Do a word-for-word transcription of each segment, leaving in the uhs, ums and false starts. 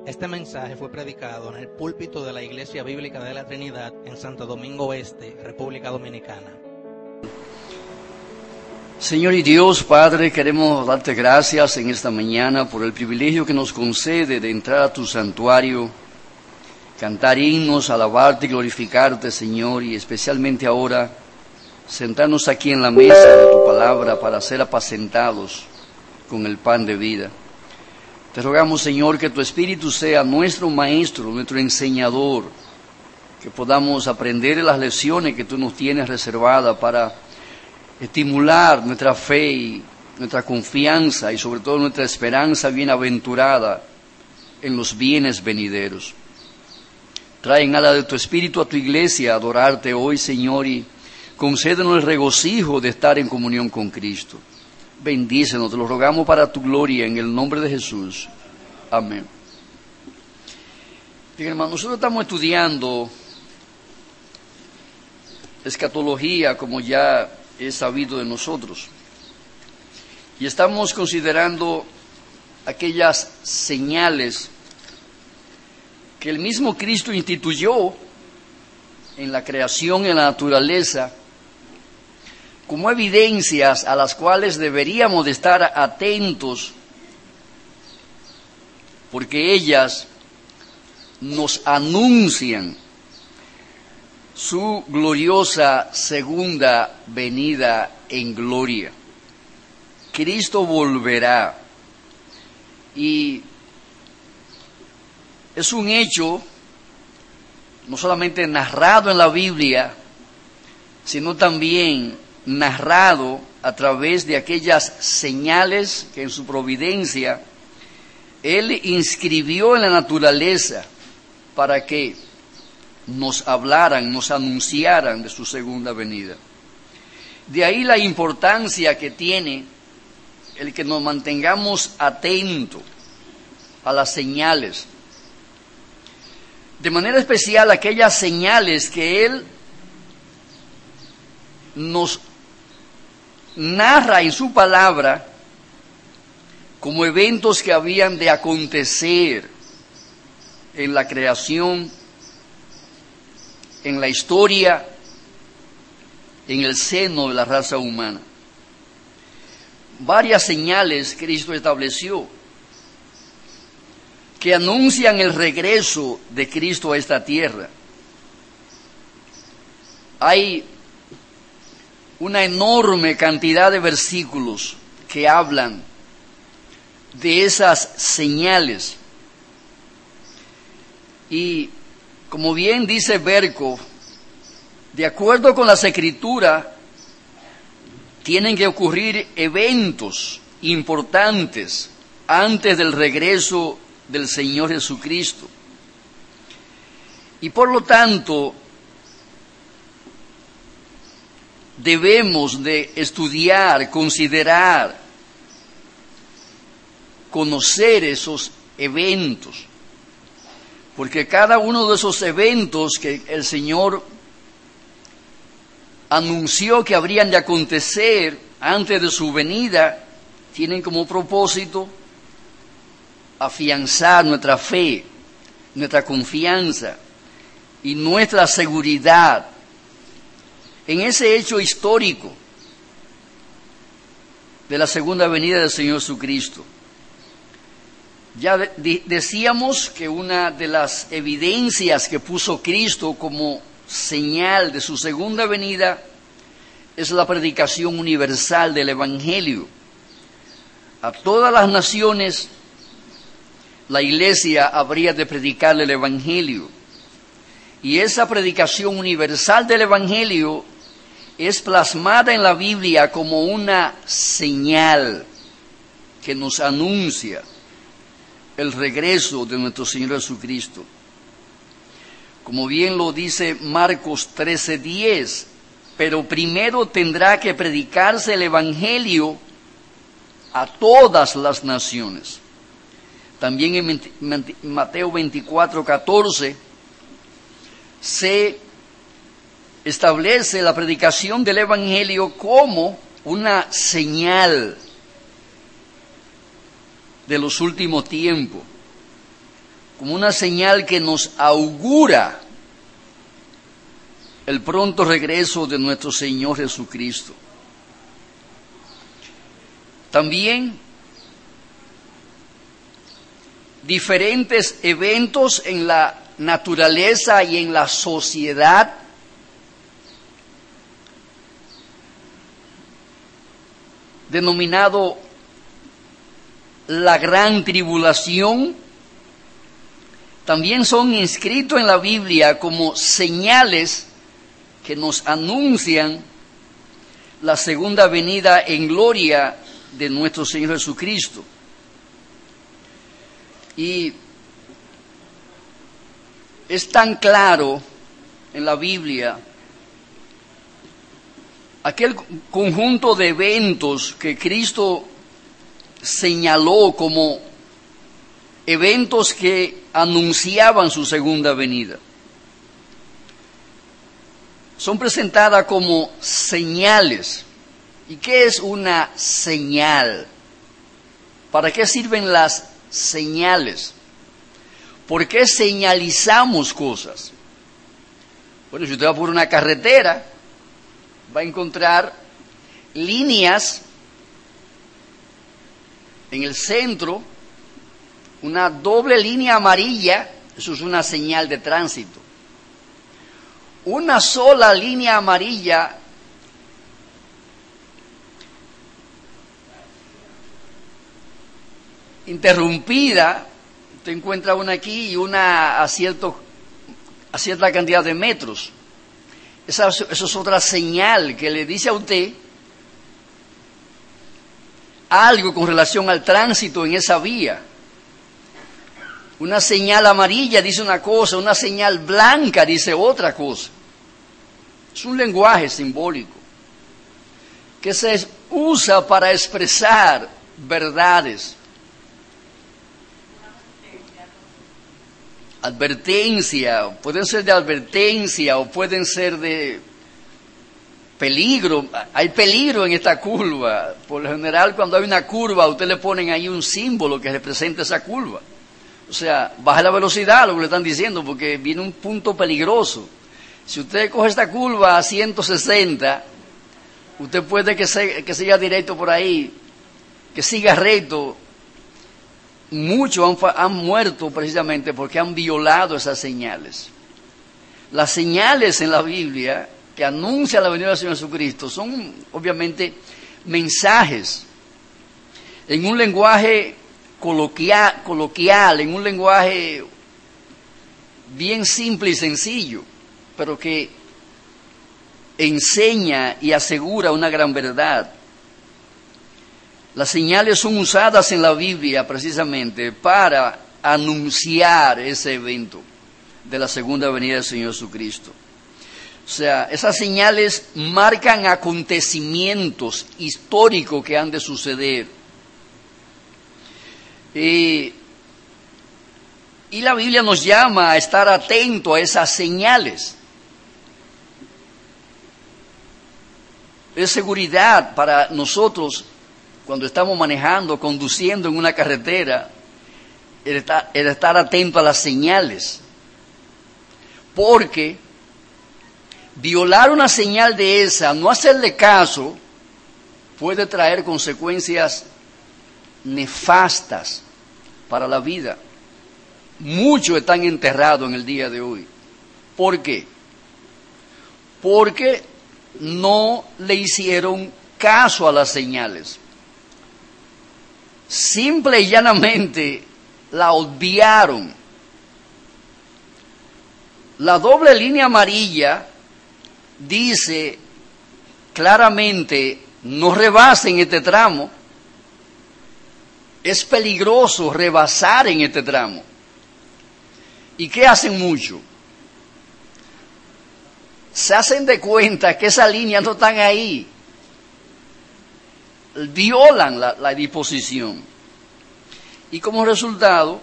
Este mensaje fue predicado en el púlpito de la Iglesia Bíblica de la Trinidad en Santo Domingo Este, República Dominicana. Señor y Dios, Padre, queremos darte gracias en esta mañana por el privilegio que nos concede de entrar a tu santuario, cantar himnos, alabarte y glorificarte, Señor, y especialmente ahora sentarnos aquí en la mesa de tu palabra para ser apacentados con el pan de vida. Te rogamos, Señor, que tu Espíritu sea nuestro maestro, nuestro enseñador, que podamos aprender las lecciones que tú nos tienes reservadas para estimular nuestra fe y nuestra confianza y sobre todo nuestra esperanza bienaventurada en los bienes venideros. Trae en ala de tu Espíritu a tu iglesia a adorarte hoy, Señor, y concédenos el regocijo de estar en comunión con Cristo. Bendícenos, te lo rogamos para tu gloria, en el nombre de Jesús. Amén. Bien, hermanos, nosotros estamos estudiando escatología, como ya es sabido de nosotros, y estamos considerando aquellas señales que el mismo Cristo instituyó en la creación y en la naturaleza, como evidencias a las cuales deberíamos de estar atentos, porque ellas nos anuncian su gloriosa segunda venida en gloria. Cristo volverá, y es un hecho no solamente narrado en la Biblia, sino también narrado a través de aquellas señales que en su providencia Él inscribió en la naturaleza para que nos hablaran, nos anunciaran de su segunda venida. De ahí la importancia que tiene el que nos mantengamos atentos a las señales. De manera especial aquellas señales que Él nos narra en su palabra como eventos que habían de acontecer en la creación, en la historia, en el seno de la raza humana. Varias señales Cristo estableció que anuncian el regreso de Cristo a esta tierra. Hay una enorme cantidad de versículos que hablan de esas señales. Y como bien dice Berkov, de acuerdo con las Escrituras, tienen que ocurrir eventos importantes antes del regreso del Señor Jesucristo. Y por lo tanto, debemos de estudiar, considerar, conocer esos eventos, porque cada uno de esos eventos que el Señor anunció que habrían de acontecer antes de su venida, tienen como propósito afianzar nuestra fe, nuestra confianza y nuestra seguridad en ese hecho histórico de la segunda venida del Señor Jesucristo. Ya de- decíamos que una de las evidencias que puso Cristo como señal de su segunda venida es la predicación universal del Evangelio. A todas las naciones la iglesia habría de predicarle el Evangelio. Y esa predicación universal del Evangelio es plasmada en la Biblia como una señal que nos anuncia el regreso de nuestro Señor Jesucristo. Como bien lo dice Marcos trece diez, pero primero tendrá que predicarse el Evangelio a todas las naciones. También en Mateo veinticuatro catorce se establece la predicación del Evangelio como una señal de los últimos tiempos, como una señal que nos augura el pronto regreso de nuestro Señor Jesucristo. También diferentes eventos en la naturaleza y en la sociedad denominado la gran tribulación, también son inscritos en la Biblia como señales que nos anuncian la segunda venida en gloria de nuestro Señor Jesucristo. Y es tan claro en la Biblia aquel conjunto de eventos que Cristo señaló como eventos que anunciaban su segunda venida. Son presentadas como señales. ¿Y qué es una señal? ¿Para qué sirven las señales? ¿Por qué señalizamos cosas? Bueno, si usted va por una carretera, va a encontrar líneas en el centro, una doble línea amarilla, eso es una señal de tránsito. Una sola línea amarilla interrumpida, usted encuentra una aquí y una a, cierto, a cierta cantidad de metros. Esa, eso es otra señal que le dice a usted algo con relación al tránsito en esa vía. Una señal amarilla dice una cosa, una señal blanca dice otra cosa. Es un lenguaje simbólico que se usa para expresar verdades. Advertencia, pueden ser de advertencia o pueden ser de peligro. Hay peligro en esta curva. Por lo general, cuando hay una curva, a usted le ponen ahí un símbolo que representa esa curva. O sea, baja la velocidad, lo que le están diciendo, porque viene un punto peligroso. Si usted coge esta curva a ciento sesenta, usted puede que, se, que siga directo por ahí, que siga recto. Muchos han, han muerto precisamente porque han violado esas señales. Las señales en la Biblia que anuncian la venida del Señor Jesucristo son obviamente mensajes en un lenguaje coloquial, coloquial, en un lenguaje bien simple y sencillo, pero que enseña y asegura una gran verdad. Las señales son usadas en la Biblia precisamente para anunciar ese evento de la segunda venida del Señor Jesucristo. O sea, esas señales marcan acontecimientos históricos que han de suceder. Y, y la Biblia nos llama a estar atento a esas señales. Es seguridad para nosotros cuando estamos manejando, conduciendo en una carretera, el estar, el estar atento a las señales. Porque violar una señal de esa, no hacerle caso, puede traer consecuencias nefastas para la vida. Muchos están enterrados en el día de hoy. ¿Por qué? Porque no le hicieron caso a las señales. Simple y llanamente la obviaron. La doble línea amarilla dice claramente: no rebasen este tramo. Es peligroso rebasar en este tramo. ¿Y qué hacen mucho? Se hacen de cuenta que esa línea no están ahí. Violan la, la disposición. Y como resultado,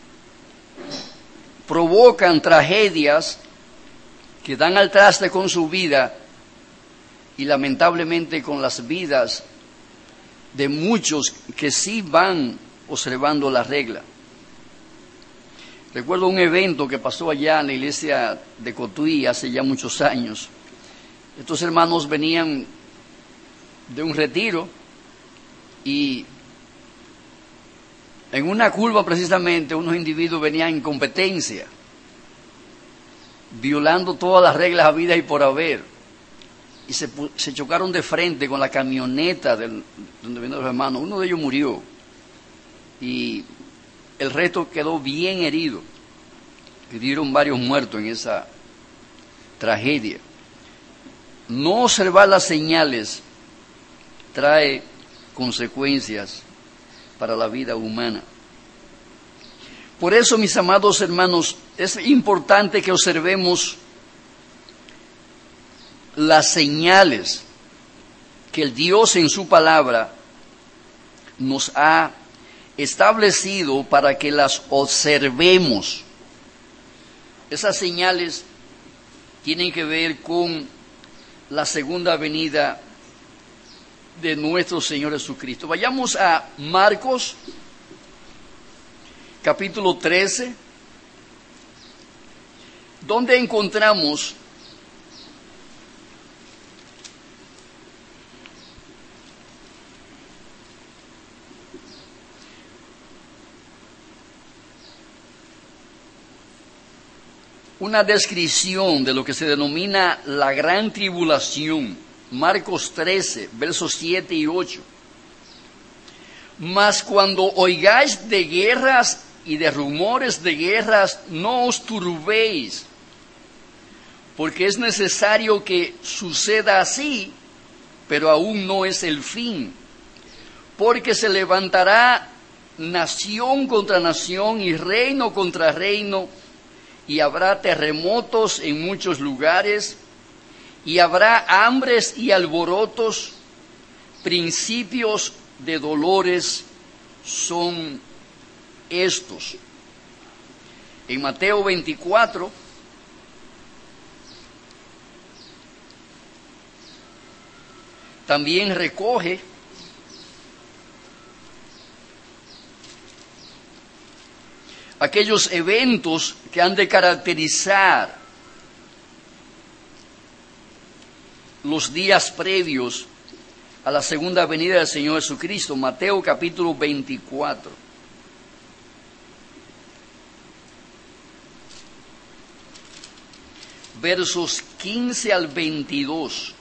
provocan tragedias que dan al traste con su vida y lamentablemente con las vidas de muchos que sí van observando la regla. Recuerdo un evento que pasó allá en la iglesia de Cotuí hace ya muchos años. Estos hermanos venían de un retiro y en una curva precisamente unos individuos venían en competencia, violando todas las reglas habidas y por haber, y se, se chocaron de frente con la camioneta del, donde venían los hermanos. Uno de ellos murió y el resto quedó bien herido, y dieron varios muertos en esa tragedia. No observar las señales trae consecuencias para la vida humana. Por eso, mis amados hermanos, es importante que observemos las señales que el Dios en su palabra nos ha establecido para que las observemos. Esas señales tienen que ver con la segunda venida de nuestro Señor Jesucristo. Vayamos a Marcos, capítulo trece, donde encontramos una descripción de lo que se denomina la gran tribulación. Marcos trece, versos siete y ocho. Mas cuando oigáis de guerras y de rumores de guerras, no os turbéis, porque es necesario que suceda así, pero aún no es el fin. Porque se levantará nación contra nación y reino contra reino, y habrá terremotos en muchos lugares, y habrá hambres y alborotos, principios de dolores son estos. En Mateo veinticuatro, también recoge aquellos eventos que han de caracterizar los días previos a la segunda venida del Señor Jesucristo. Mateo capítulo veinticuatro. Versos quince al veintidós.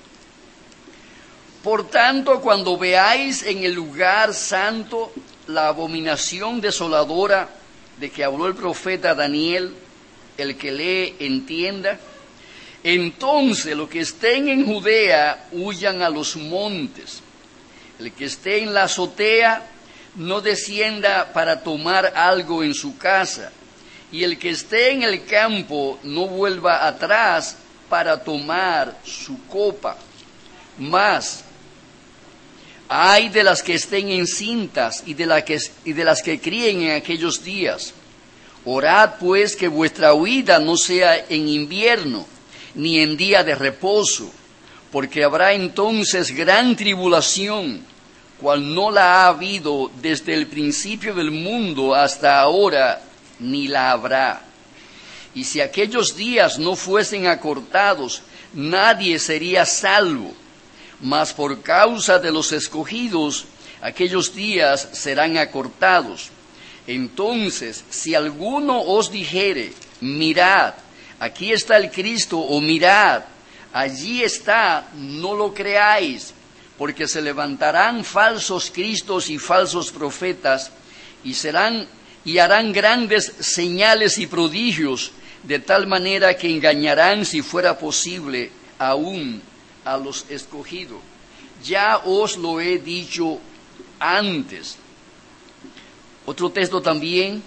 Por tanto, cuando veáis en el lugar santo la abominación desoladora de que habló el profeta Daniel, el que lee entienda, entonces los que estén en Judea huyan a los montes, el que esté en la azotea no descienda para tomar algo en su casa, y el que esté en el campo no vuelva atrás para tomar su copa. Mas ay de las que estén encintas y de, la que, y de las que críen en aquellos días. Orad pues que vuestra huida no sea en invierno, ni en día de reposo, porque habrá entonces gran tribulación, cual no la ha habido desde el principio del mundo hasta ahora, ni la habrá. Y si aquellos días no fuesen acortados, nadie sería salvo. Mas por causa de los escogidos, aquellos días serán acortados. Entonces, si alguno os dijere, mirad, aquí está el Cristo, o mirad, allí está, no lo creáis, porque se levantarán falsos cristos y falsos profetas, y serán y harán grandes señales y prodigios, de tal manera que engañarán, si fuera posible, aún a los escogidos. Ya os lo he dicho antes. Otro texto también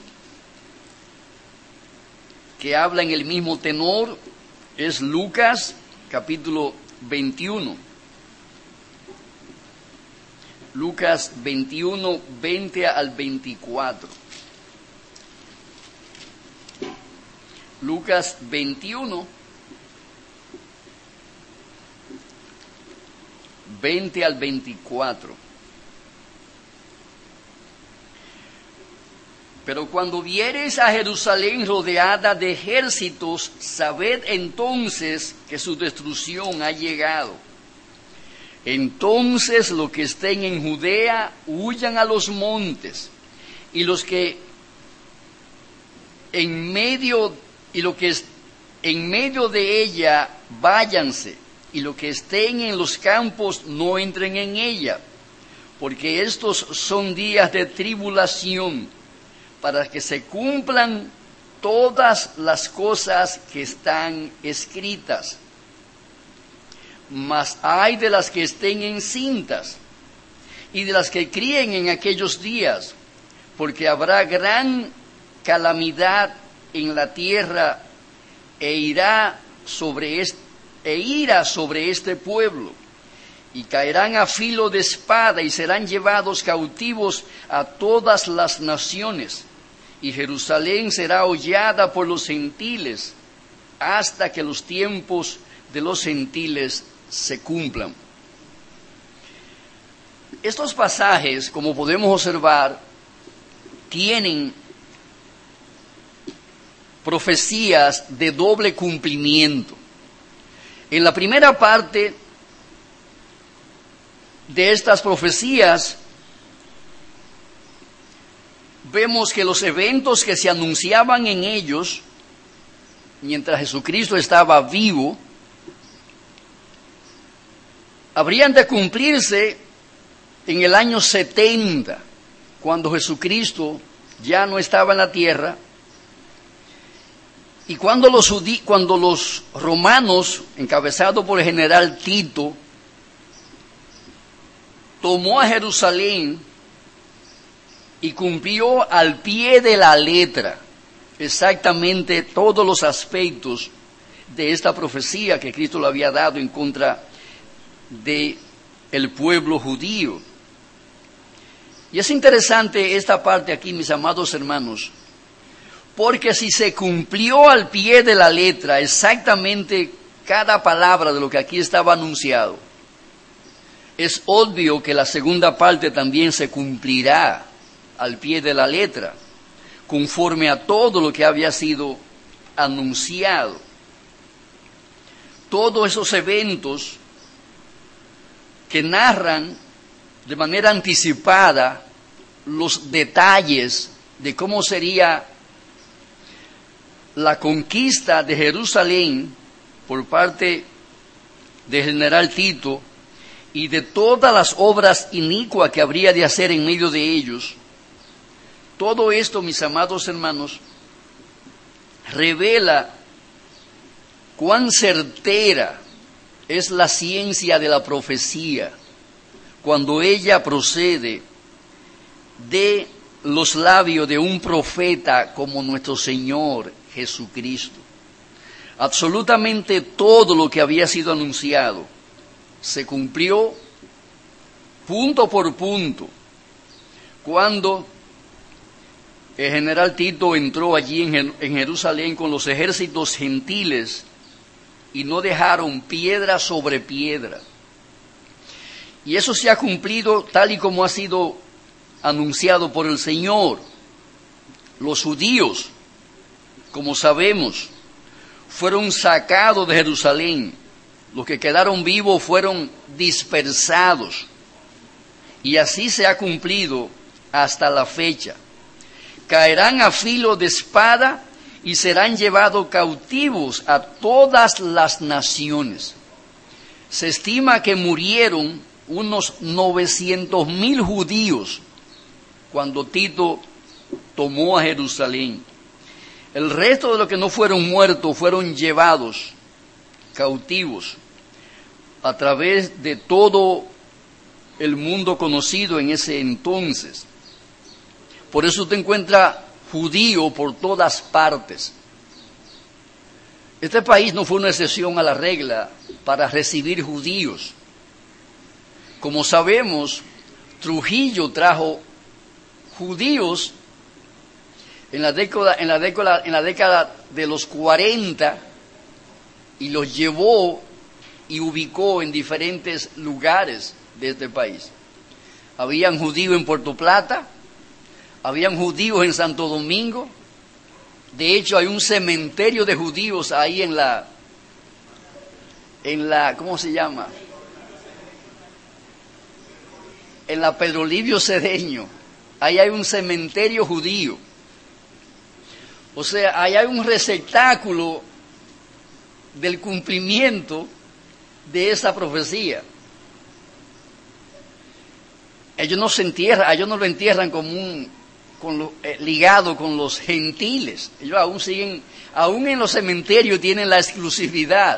que habla en el mismo tenor es Lucas capítulo veintiuno. Lucas veintiuno, veinte al veinticuatro. Lucas veintiuno, veinte al veinticuatro. Pero cuando viereis a Jerusalén rodeada de ejércitos, sabed entonces que su destrucción ha llegado. Entonces los que estén en Judea huyan a los montes, y los que en medio y lo que es en medio de ella váyanse, y los que estén en los campos no entren en ella, porque estos son días de tribulación, para que se cumplan todas las cosas que están escritas. Mas hay de las que estén encintas y de las que críen en aquellos días, porque habrá gran calamidad en la tierra e irá sobre este, e ira sobre este pueblo, y caerán a filo de espada y serán llevados cautivos a todas las naciones. Y Jerusalén será hollada por los gentiles hasta que los tiempos de los gentiles se cumplan. Estos pasajes, como podemos observar, tienen profecías de doble cumplimiento. En la primera parte de estas profecías, vemos que los eventos que se anunciaban en ellos, mientras Jesucristo estaba vivo, habrían de cumplirse en el año setenta, cuando Jesucristo ya no estaba en la tierra, y cuando los, judí- cuando los romanos, encabezados por el general Tito, tomó a Jerusalén y cumplió al pie de la letra exactamente todos los aspectos de esta profecía que Cristo le había dado en contra de el pueblo judío. Y es interesante esta parte aquí, mis amados hermanos, porque si se cumplió al pie de la letra exactamente cada palabra de lo que aquí estaba anunciado, es obvio que la segunda parte también se cumplirá al pie de la letra, conforme a todo lo que había sido anunciado. Todos esos eventos que narran de manera anticipada los detalles de cómo sería la conquista de Jerusalén por parte del general Tito y de todas las obras inicuas que habría de hacer en medio de ellos. Todo esto, mis amados hermanos, revela cuán certera es la ciencia de la profecía cuando ella procede de los labios de un profeta como nuestro Señor Jesucristo. Absolutamente todo lo que había sido anunciado se cumplió punto por punto cuando el general Tito entró allí en Jerusalén con los ejércitos gentiles y no dejaron piedra sobre piedra. Y eso se ha cumplido tal y como ha sido anunciado por el Señor. Los judíos, como sabemos, fueron sacados de Jerusalén. Los que quedaron vivos fueron dispersados. Y así se ha cumplido hasta la fecha. Caerán a filo de espada y serán llevados cautivos a todas las naciones. Se estima que murieron unos novecientos mil judíos cuando Tito tomó a Jerusalén. El resto de los que no fueron muertos fueron llevados cautivos a través de todo el mundo conocido en ese entonces. Por eso te encuentras judío por todas partes. Este país no fue una excepción a la regla para recibir judíos. Como sabemos, Trujillo trajo judíos en la década, en la década, en la década de los cuarenta y los llevó y ubicó en diferentes lugares de este país. Habían judíos en Puerto Plata, habían judíos en Santo Domingo. De hecho, hay un cementerio de judíos ahí en la, en la, ¿cómo se llama? En la Pedro Livio Cedeño. Ahí hay un cementerio judío. O sea, ahí hay un receptáculo del cumplimiento de esa profecía. Ellos no se entierran, ellos no lo entierran como un, con lo, eh, ligado con los gentiles. Ellos aún siguen, aún en los cementerios tienen la exclusividad.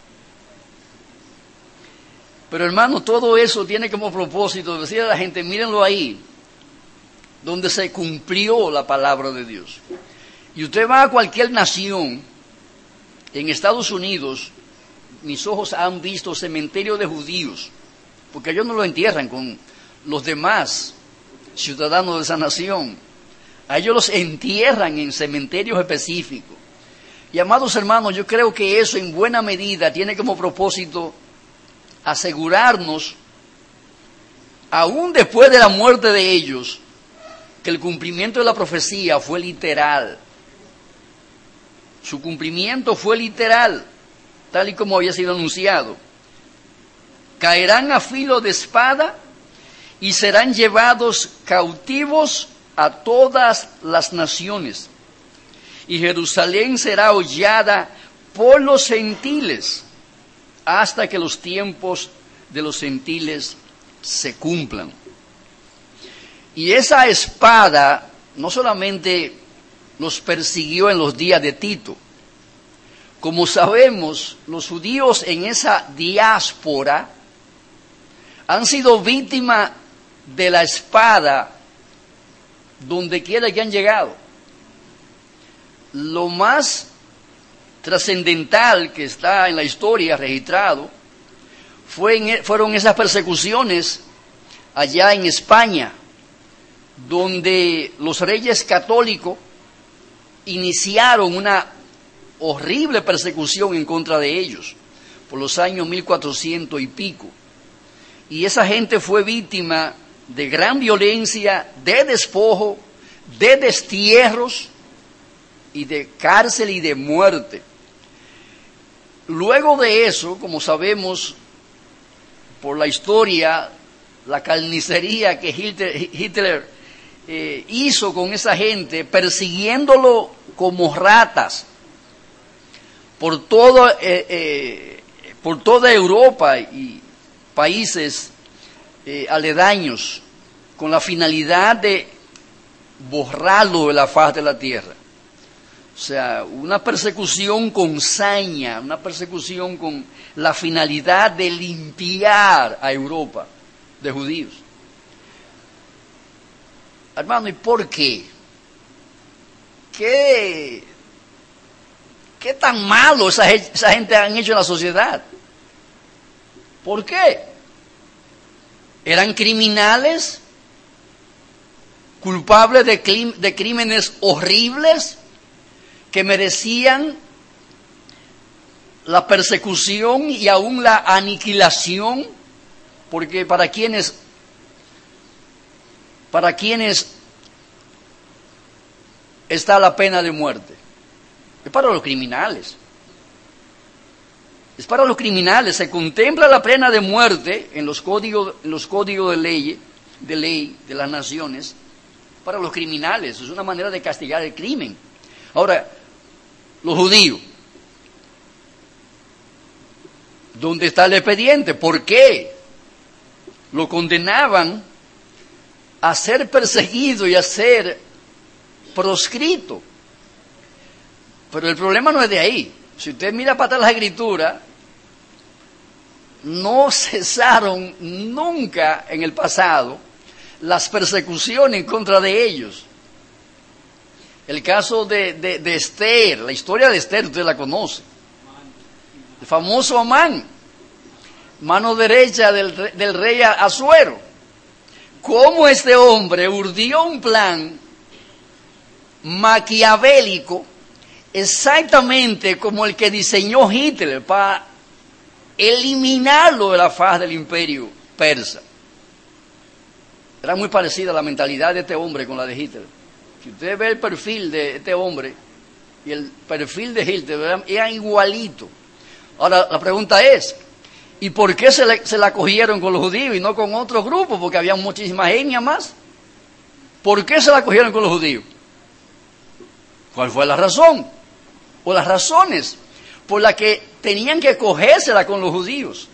Pero hermano, todo eso tiene como propósito decir a la gente, mírenlo ahí, donde se cumplió la palabra de Dios. Y usted va a cualquier nación, en Estados Unidos, mis ojos han visto cementerios de judíos, porque ellos no lo entierran con los demás ciudadanos de esa nación. A ellos los entierran en cementerios específicos. Y amados hermanos, yo creo que eso en buena medida tiene como propósito asegurarnos, aún después de la muerte de ellos, que el cumplimiento de la profecía fue literal. Su cumplimiento fue literal, tal y como había sido anunciado. Caerán a filo de espada y serán llevados cautivos a todas las naciones. Y Jerusalén será hollada por los gentiles hasta que los tiempos de los gentiles se cumplan. Y esa espada no solamente los persiguió en los días de Tito. Como sabemos, los judíos en esa diáspora han sido víctimas de la espada donde quiera que han llegado. Lo más trascendental que está en la historia registrado fue en, fueron esas persecuciones allá en España, donde los reyes católicos iniciaron una horrible persecución en contra de ellos por los años mil cuatrocientos y pico. Y esa gente fue víctima de gran violencia, de despojo, de destierros y de cárcel y de muerte. Luego de eso, como sabemos por la historia, la carnicería que Hitler, Hitler eh, hizo con esa gente, persiguiéndolo como ratas por todo, eh, eh, por toda Europa y países eh, aledaños, con la finalidad de borrarlo de la faz de la tierra. O sea, una persecución con saña, una persecución con la finalidad de limpiar a Europa de judíos. Hermano, ¿y por qué? ¿Qué, qué tan malo esa, esa gente han hecho en la sociedad? ¿Por qué? ¿Eran criminales? ¿Culpables de, clim, de crímenes horribles que merecían la persecución y aún la aniquilación? Porque para quienes, para quienes está la pena de muerte, es para los criminales. Es para los criminales. Se contempla la pena de muerte en los códigos, en los códigos de ley, de ley de las naciones, para los criminales. Es una manera de castigar el crimen. Ahora, los judíos, ¿dónde está el expediente? ¿Por qué lo condenaban a ser perseguido y a ser proscrito? Pero el problema no es de ahí. Si usted mira para atrás la Escritura, no cesaron nunca en el pasado las persecuciones en contra de ellos. El caso de, de, de Esther, la historia de Esther, usted la conoce. El famoso Amán, mano derecha del, del rey Asuero. Cómo este hombre urdió un plan maquiavélico exactamente como el que diseñó Hitler para eliminarlo de la faz del imperio persa. Era muy parecida la mentalidad de este hombre con la de Hitler. Si usted ve el perfil de este hombre y el perfil de Hitler, eran, eran igualitos. Ahora, la pregunta es, ¿y por qué se, le, se la cogieron con los judíos y no con otros grupos? Porque había muchísimas etnias más. ¿Por qué se la cogieron con los judíos? ¿Cuál fue la razón? O las razones por las que tenían que cogérsela con los judíos.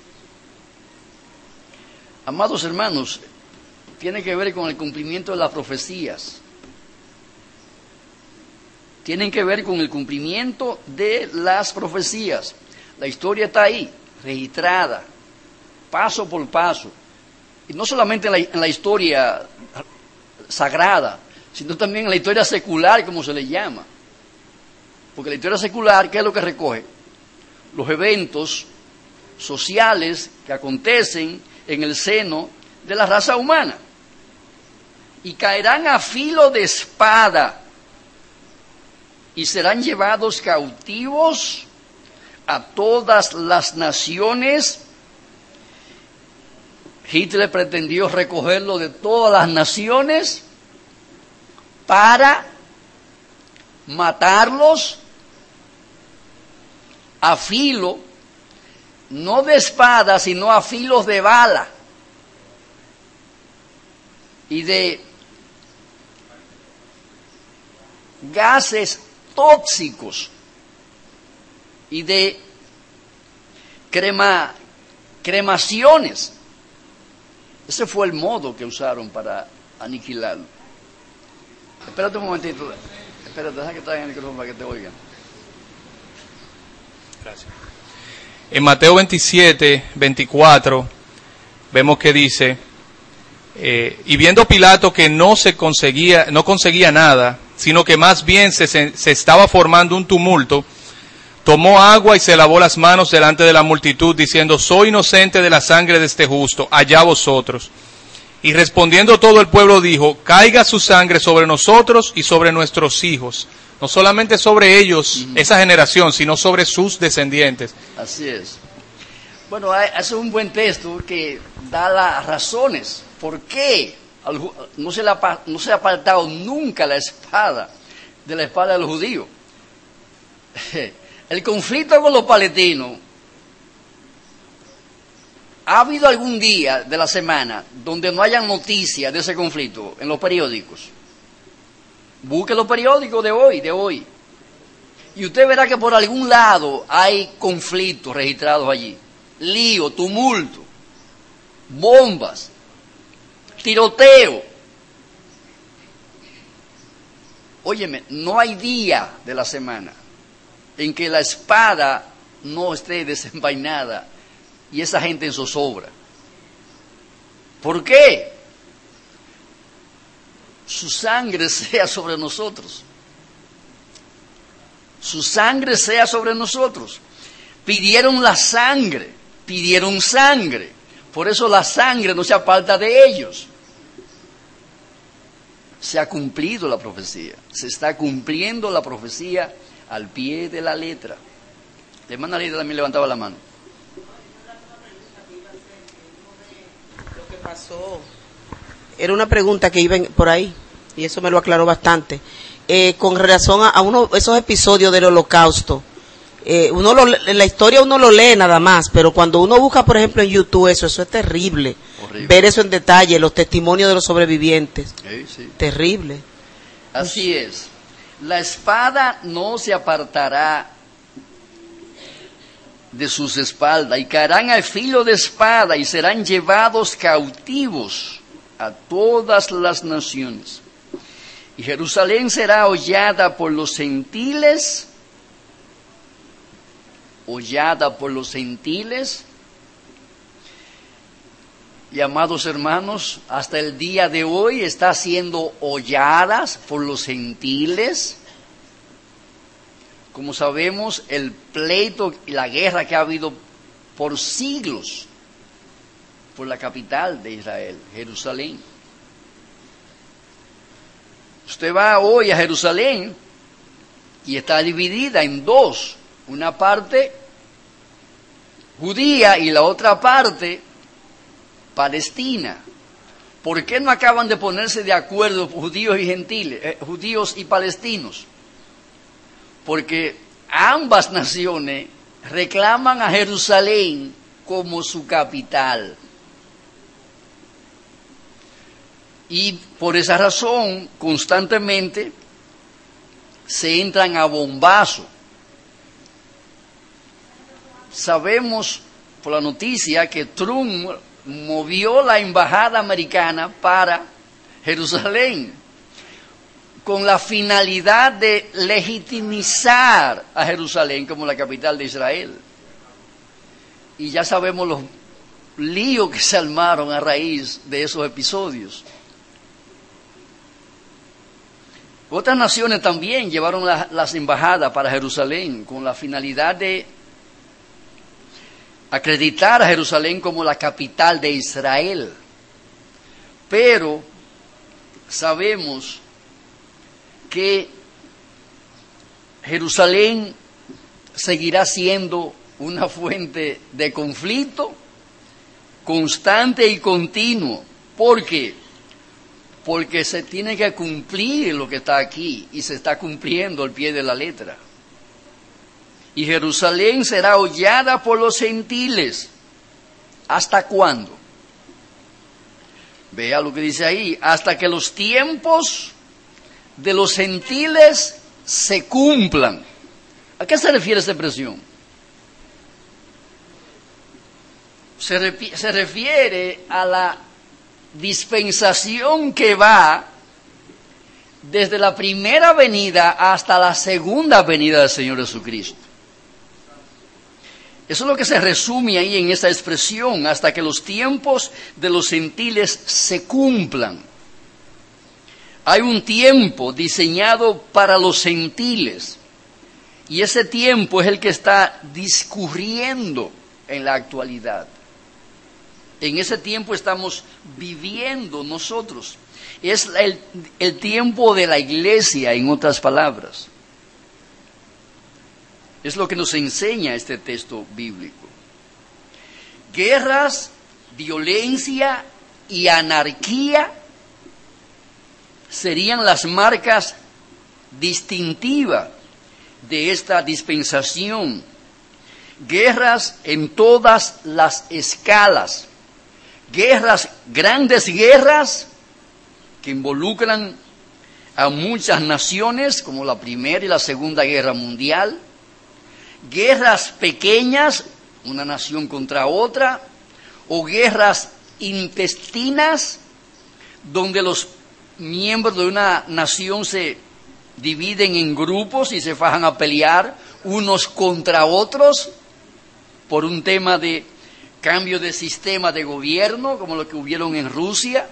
Amados hermanos, tiene que ver con el cumplimiento de las profecías. Tienen que ver con el cumplimiento de las profecías. La historia está ahí, registrada, paso por paso. Y no solamente en la, en la historia sagrada, sino también en la historia secular, como se le llama. Porque la historia secular, ¿qué es lo que recoge? Los eventos sociales que acontecen en el seno de la raza humana. Y caerán a filo de espada y serán llevados cautivos a todas las naciones. Hitler pretendió recogerlo de todas las naciones para matarlos a filo, no de espada, sino a filos de bala y de gases tóxicos y de crema, cremaciones. Ese fue el modo que usaron para aniquilarlo. Espérate un momentito. Espérate, deja que traigan el micrófono para que te oigan. Gracias. En Mateo veintisiete, veinticuatro, vemos que dice, eh, y viendo Pilato que no se conseguía, no conseguía nada, sino que más bien se, se estaba formando un tumulto, tomó agua y se lavó las manos delante de la multitud, diciendo, soy inocente de la sangre de este justo, allá vosotros. Y respondiendo todo el pueblo dijo, caiga su sangre sobre nosotros y sobre nuestros hijos. No solamente sobre ellos, uh-huh. esa generación, sino sobre sus descendientes. Así es. Bueno, es un buen texto que da las razones por qué no se le ha, no se ha apartado nunca la espada de la espada de los judíos. El conflicto con los palestinos, ¿ha habido algún día de la semana donde no haya noticias de ese conflicto en los periódicos? Busque los periódicos de hoy, de hoy. Y usted verá que por algún lado hay conflictos registrados allí. Lío, tumulto, bombas, tiroteo. Óyeme, no hay día de la semana en que la espada no esté desenvainada y esa gente en zozobra. ¿Por qué? Su sangre sea sobre nosotros. Su sangre sea sobre nosotros. Pidieron la sangre, pidieron sangre. Por eso la sangre no se aparta de ellos. Se ha cumplido la profecía. Se está cumpliendo la profecía al pie de la letra. La hermana Lida también levantaba la mano. Lo que pasó era una pregunta que iba por ahí y eso me lo aclaró bastante eh, con relación a, a uno esos episodios del Holocausto. Eh, uno lo, la historia uno lo lee nada más, pero cuando uno busca, por ejemplo, en YouTube eso, eso es terrible. Horrible. Ver eso en detalle, los testimonios de los sobrevivientes. Sí, sí. Terrible. Así es. La espada no se apartará de sus espaldas y caerán al filo de espada y serán llevados cautivos a todas las naciones. Y Jerusalén será hollada por los gentiles, hollada por los gentiles. Y amados hermanos, hasta el día de hoy está siendo holladas por los gentiles. Como sabemos, el pleito y la guerra que ha habido por siglos por la capital de Israel, Jerusalén. Usted va hoy a Jerusalén y está dividida en dos, una parte judía y la otra parte palestina. ¿Por qué no acaban de ponerse de acuerdo judíos y gentiles, eh, judíos y palestinos? Porque ambas naciones reclaman a Jerusalén como su capital. Y por esa razón, constantemente se entran a bombazo. Sabemos por la noticia que Trump movió la embajada americana para Jerusalén con la finalidad de legitimizar a Jerusalén como la capital de Israel. Y ya sabemos los líos que se armaron a raíz de esos episodios. Otras naciones también llevaron la, las embajadas para Jerusalén con la finalidad de acreditar a Jerusalén como la capital de Israel. Pero sabemos que Jerusalén seguirá siendo una fuente de conflicto constante y continuo. ¿Por qué? Porque se tiene que cumplir lo que está aquí y se está cumpliendo al pie de la letra. Y Jerusalén será hollada por los gentiles. ¿Hasta cuándo? Vea lo que dice ahí. Hasta que los tiempos de los gentiles se cumplan. ¿A qué se refiere esta expresión? Se, refi- se refiere a la dispensación que va desde la primera venida hasta la segunda venida del Señor Jesucristo. Eso es lo que se resume ahí en esta expresión, hasta que los tiempos de los gentiles se cumplan. Hay un tiempo diseñado para los gentiles, y ese tiempo es el que está discurriendo en la actualidad. En ese tiempo estamos viviendo nosotros. Es el, el tiempo de la iglesia, en otras palabras. Es lo que nos enseña este texto bíblico. Guerras, violencia y anarquía serían las marcas distintivas de esta dispensación. Guerras en todas las escalas. Guerras, grandes guerras que involucran a muchas naciones, como la Primera y la Segunda Guerra Mundial. Guerras pequeñas, una nación contra otra, o guerras intestinas, donde los miembros de una nación se dividen en grupos y se fajan a pelear unos contra otros por un tema de cambio de sistema de gobierno, como lo que hubieron en Rusia,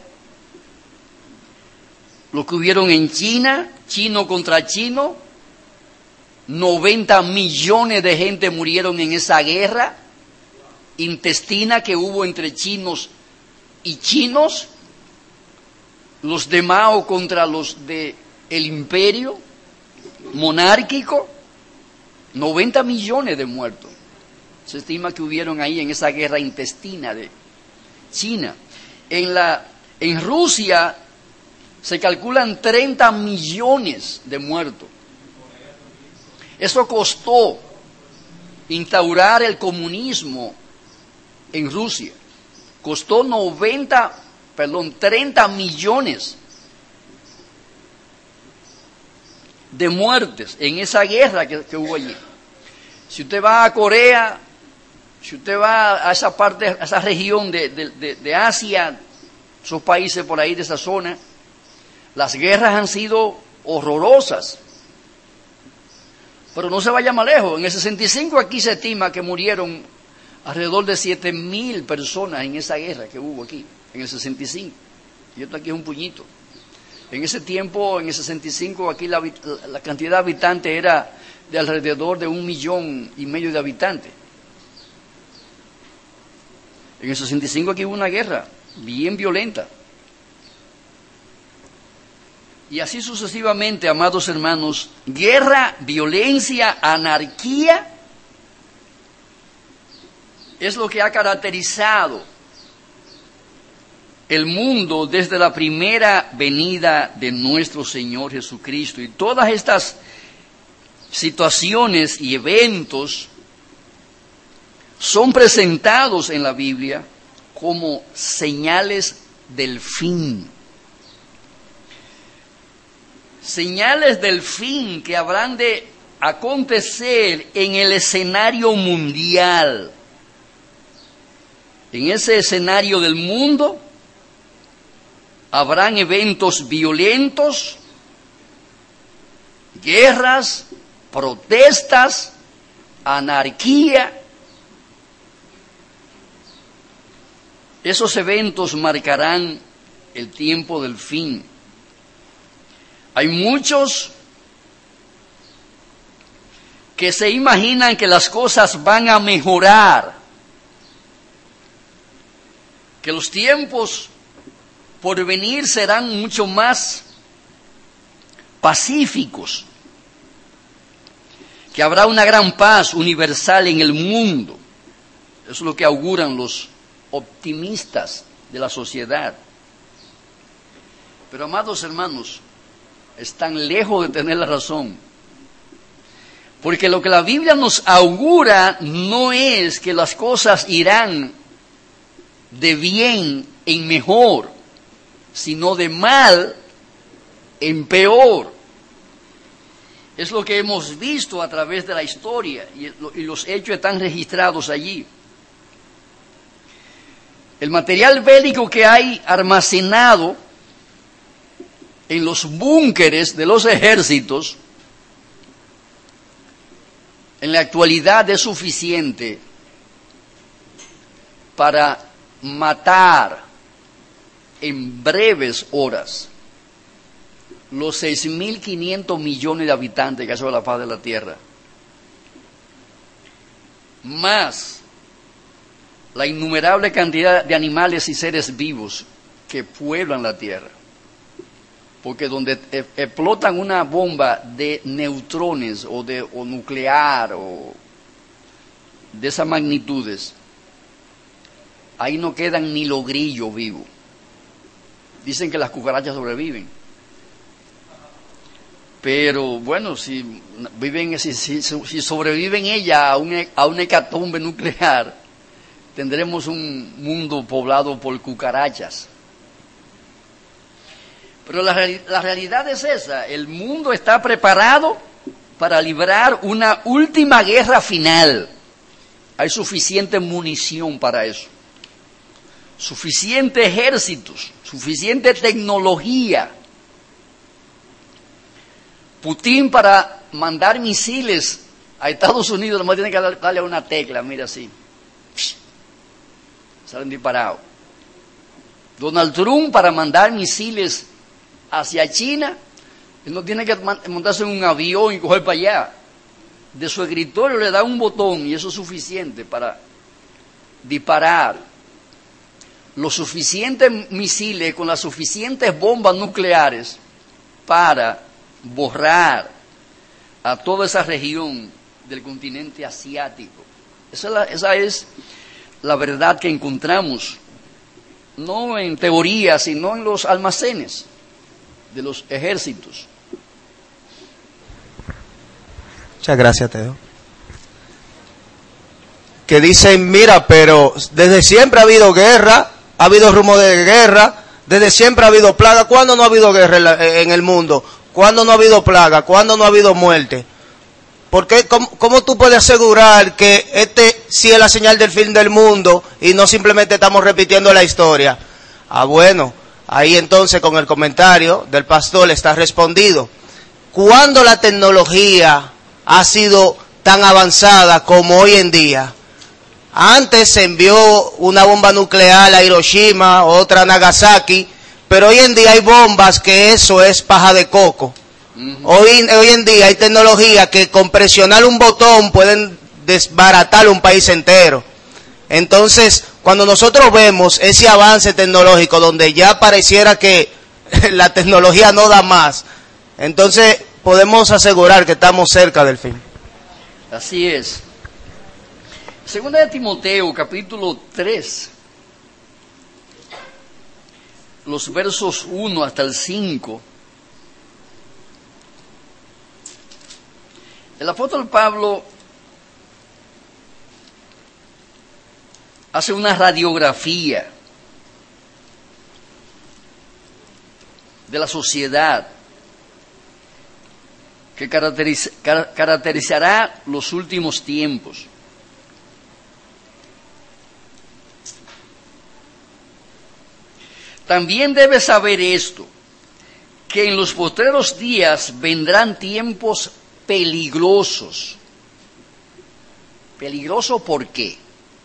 lo que hubieron en China, chino contra chino. noventa millones de gente murieron en esa guerra intestina que hubo entre chinos y chinos, los de Mao contra los de el imperio monárquico, noventa millones de muertos. Se estima que hubieron ahí en esa guerra intestina de China. En la en Rusia se calculan treinta millones de muertos. Eso costó instaurar el comunismo en Rusia. Costó noventa, perdón, treinta millones de muertes en esa guerra que, que hubo allí. Si usted va a Corea, si usted va a esa parte, a esa región de, de, de, de Asia, esos países por ahí de esa zona, las guerras han sido horrorosas. Pero no se vaya más lejos. En el sesenta y cinco aquí se estima que murieron alrededor de siete mil personas en esa guerra que hubo aquí, en el sesenta y cinco. Y esto aquí es un puñito. En ese tiempo, en el sesenta y cinco, aquí la, la cantidad de habitantes era de alrededor de un millón y medio de habitantes. En el sesenta y cinco aquí hubo una guerra bien violenta. Y así sucesivamente, amados hermanos, guerra, violencia, anarquía, es lo que ha caracterizado el mundo desde la primera venida de nuestro Señor Jesucristo. Y todas estas situaciones y eventos son presentados en la Biblia como señales del fin. Señales del fin que habrán de acontecer en el escenario mundial. En ese escenario del mundo habrán eventos violentos, guerras, protestas, anarquía. Esos eventos marcarán el tiempo del fin. Hay muchos que se imaginan que las cosas van a mejorar, que los tiempos por venir serán mucho más pacíficos, que habrá una gran paz universal en el mundo. Eso es lo que auguran los optimistas de la sociedad. Pero, amados hermanos, están lejos de tener la razón. Porque lo que la Biblia nos augura no es que las cosas irán de bien en mejor, sino de mal en peor. Es lo que hemos visto a través de la historia y los hechos están registrados allí. El material bélico que hay almacenado en los búnkeres de los ejércitos en la actualidad es suficiente para matar en breves horas los seis mil quinientos millones de habitantes que hay sobre la faz de la tierra, más la innumerable cantidad de animales y seres vivos que pueblan la tierra. Porque donde explotan una bomba de neutrones o, de, o nuclear o de esas magnitudes, ahí no quedan ni los grillos vivos. Dicen que las cucarachas sobreviven. Pero bueno, si viven, si, si, si sobreviven ellas a una, a una hecatombe nuclear, tendremos un mundo poblado por cucarachas. Pero la, la realidad es esa, el mundo está preparado para librar una última guerra final. Hay suficiente munición para eso, suficientes ejércitos, suficiente tecnología. Putin para mandar misiles a Estados Unidos nomás tiene que darle a una tecla, mira así, salen disparados. Donald Trump para mandar misiles hacia China, él no tiene que montarse en un avión y coger para allá. De su escritorio le da un botón y eso es suficiente para disparar los suficientes misiles con las suficientes bombas nucleares para borrar a toda esa región del continente asiático. Esa es la, esa es la verdad que encontramos, no en teoría, sino en los almacenes de los ejércitos. Muchas gracias, Teo. Que dicen, mira, pero desde siempre ha habido guerra, ha habido rumor de guerra, desde siempre ha habido plaga. ¿Cuándo no ha habido guerra en, la, en el mundo? ¿Cuándo no ha habido plaga? ¿Cuándo no ha habido muerte? ¿Por qué, cómo, cómo tú puedes asegurar que este sí es la señal del fin del mundo y no simplemente estamos repitiendo la historia? Ah, bueno, ahí entonces con el comentario del pastor está respondido. ¿Cuándo la tecnología ha sido tan avanzada como hoy en día? Antes se envió una bomba nuclear a Hiroshima, otra a Nagasaki, pero hoy en día hay bombas que eso es paja de coco. Uh-huh. Hoy, hoy en día hay tecnología que con presionar un botón pueden desbaratar un país entero. Entonces, cuando nosotros vemos ese avance tecnológico donde ya pareciera que la tecnología no da más, entonces podemos asegurar que estamos cerca del fin. Así es. Segunda de Timoteo, capítulo tres. los versos uno hasta el cinco, el apóstol Pablo hace una radiografía de la sociedad que caracteriza, car- caracterizará los últimos tiempos. También debes saber esto, que en los postreros días vendrán tiempos peligrosos. ¿Peligroso por qué?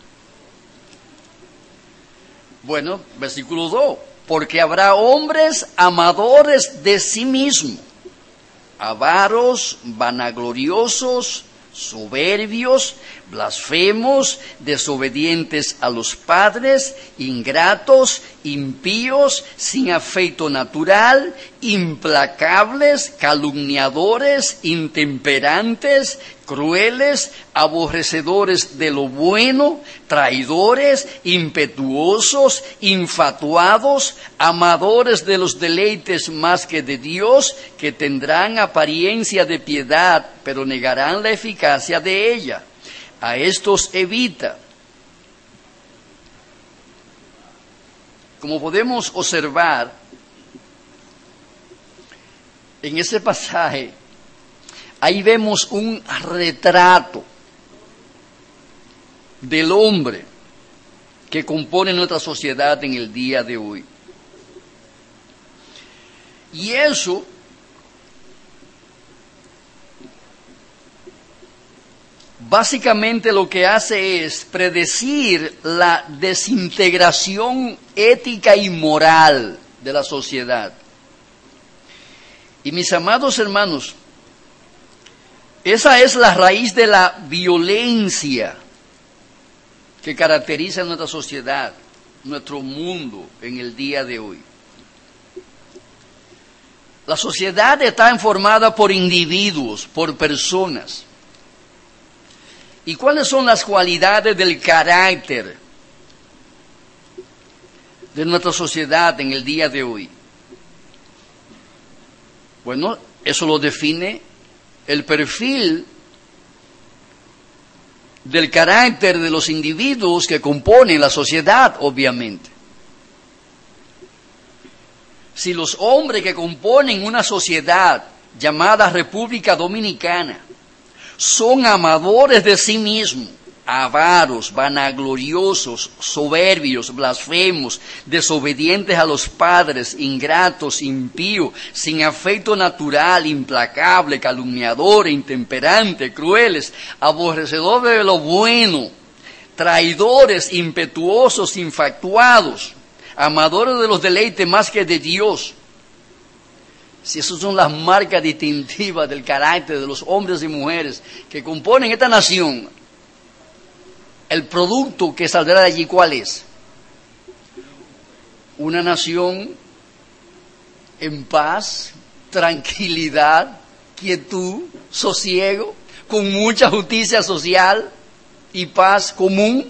Bueno, versículo dos, porque habrá hombres amadores de sí mismos, avaros, vanagloriosos, soberbios, blasfemos, desobedientes a los padres, ingratos, impíos, sin afecto natural, implacables, calumniadores, intemperantes, crueles, aborrecedores de lo bueno, traidores, impetuosos, infatuados, amadores de los deleites más que de Dios, que tendrán apariencia de piedad, pero negarán la eficacia de ella. A estos evita. Como podemos observar en ese pasaje, ahí vemos un retrato del hombre que compone nuestra sociedad en el día de hoy. Y eso básicamente lo que hace es predecir la desintegración ética y moral de la sociedad. Y mis amados hermanos, esa es la raíz de la violencia que caracteriza nuestra sociedad, nuestro mundo en el día de hoy. La sociedad está formada por individuos, por personas. ¿Y cuáles son las cualidades del carácter de nuestra sociedad en el día de hoy? Bueno, eso lo define el perfil del carácter de los individuos que componen la sociedad, obviamente. Si los hombres que componen una sociedad llamada República Dominicana son amadores de sí mismos, avaros, vanagloriosos, soberbios, blasfemos, desobedientes a los padres, ingratos, impíos, sin afecto natural, implacable, calumniadores, intemperantes, crueles, aborrecedores de lo bueno, traidores, impetuosos, infatuados, amadores de los deleites más que de Dios. Si esas son las marcas distintivas del carácter de los hombres y mujeres que componen esta nación, el producto que saldrá de allí, ¿cuál es? Una nación en paz, tranquilidad, quietud, sosiego, con mucha justicia social y paz común.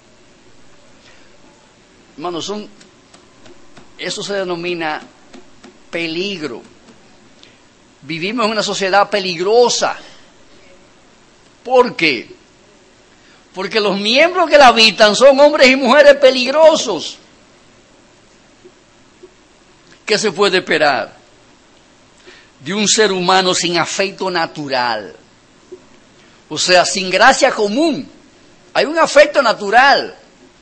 Hermanos, son, eso se denomina peligro. Vivimos en una sociedad peligrosa. ¿Por qué? Porque los miembros que la habitan son hombres y mujeres peligrosos. ¿Qué se puede esperar de un ser humano sin afecto natural? O sea, sin gracia común. Hay un afecto natural.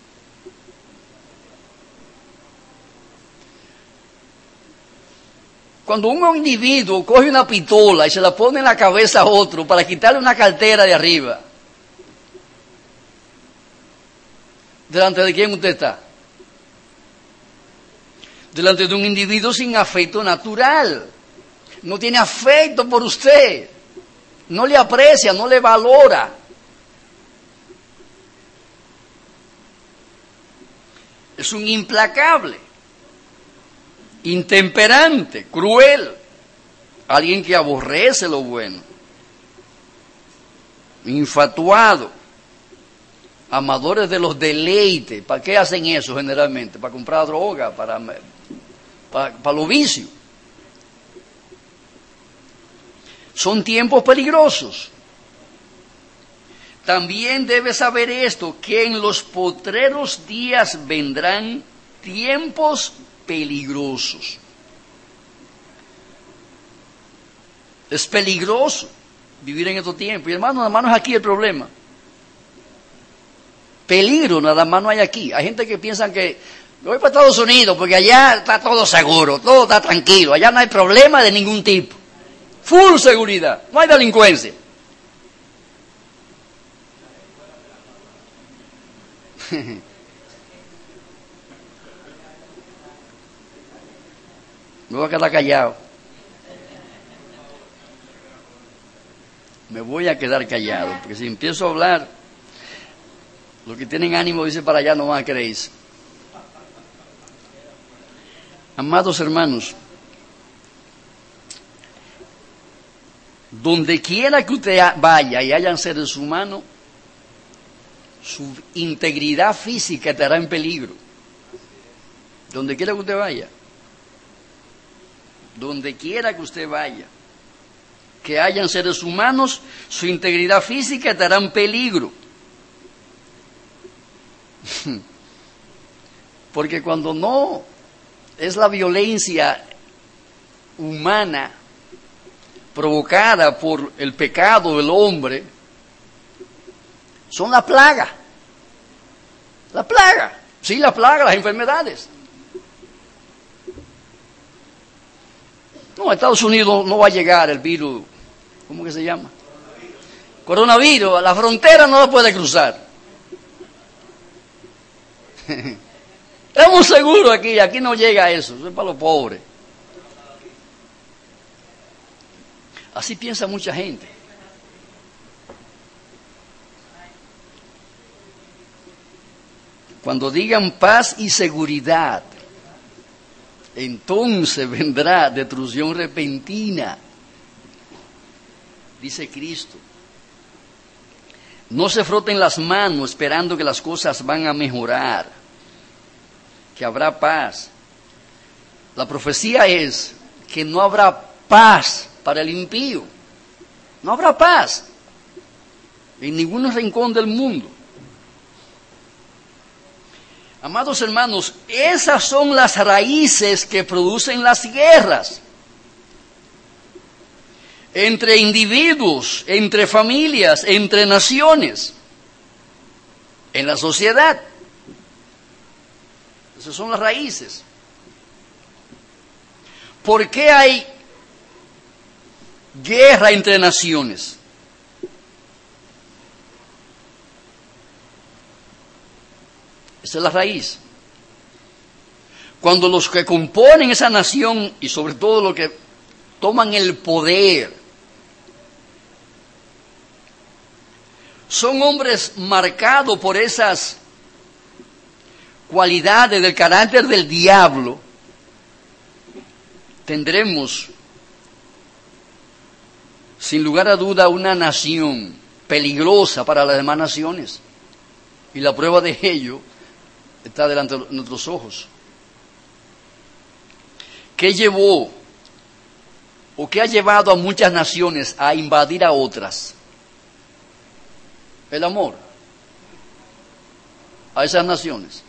Cuando un individuo coge una pistola y se la pone en la cabeza a otro para quitarle una cartera de arriba, ¿delante de quién usted está? Delante de un individuo sin afecto natural. No tiene afecto por usted. No le aprecia, no le valora. Es un implacable, intemperante, cruel, alguien que aborrece lo bueno, infatuado, amadores de los deleites. ¿Para qué hacen eso generalmente? Para comprar droga, para para pa los vicios. Son tiempos peligrosos. También debes saber esto, que en los postreros días vendrán tiempos peligrosos. Es peligroso vivir en estos tiempos. Y hermano, nada más no es aquí el problema. Peligro nada más no hay aquí. Hay gente que piensa que voy para Estados Unidos porque allá está todo seguro, todo está tranquilo, allá no hay problema de ningún tipo. Full seguridad, no hay delincuencia. Me voy a quedar callado. Me voy a quedar callado, porque si empiezo a hablar, los que tienen ánimo dicen para allá no van a creerse. Amados hermanos, donde quiera que usted vaya y hayan seres humanos, su integridad física estará en peligro. Donde quiera que usted vaya. Donde quiera que usted vaya. Que hayan seres humanos, su integridad física estará en peligro. Porque cuando no es la violencia humana provocada por el pecado del hombre, son la plaga. La plaga. Sí, la plaga, las enfermedades. No, a Estados Unidos no va a llegar el virus, ¿cómo que se llama? Coronavirus, la frontera no la puede cruzar. Estamos seguros aquí, aquí no llega eso, eso es para los pobres. Así piensa mucha gente. Cuando digan paz y seguridad, entonces vendrá destrucción repentina, dice Cristo. No se froten las manos esperando que las cosas van a mejorar, que habrá paz. La profecía es que no habrá paz para el impío. No habrá paz en ningún rincón del mundo. Amados hermanos, esas son las raíces que producen las guerras entre individuos, entre familias, entre naciones, en la sociedad. Esas son las raíces. ¿Por qué hay guerra entre naciones? Esa es la raíz. Cuando los que componen esa nación, y sobre todo los que toman el poder, son hombres marcados por esas cualidades del carácter del diablo, tendremos, sin lugar a duda, una nación peligrosa para las demás naciones. Y la prueba de ello está delante de nuestros ojos. ¿Qué llevó o qué ha llevado a muchas naciones a invadir a otras? El amor a esas naciones.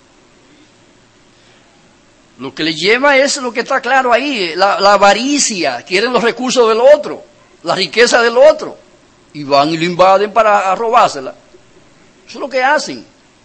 Lo que le lleva es lo que está claro ahí, la, la avaricia, quieren los recursos del otro, la riqueza del otro, y van y lo invaden para robársela. Eso es lo que hacen.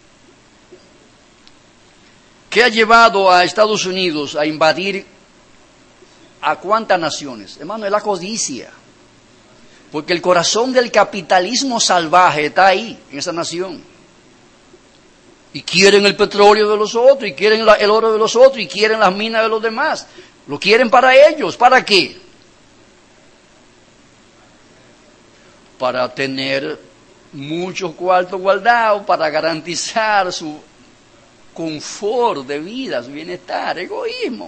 ¿Qué ha llevado a Estados Unidos a invadir a cuántas naciones? Hermano, es la codicia. Porque el corazón del capitalismo salvaje está ahí, en esa nación. Y quieren el petróleo de los otros, y quieren la, el oro de los otros, y quieren las minas de los demás. Lo quieren para ellos. ¿Para qué? Para tener muchos cuartos guardados, para garantizar su confort de vida, su bienestar, egoísmo.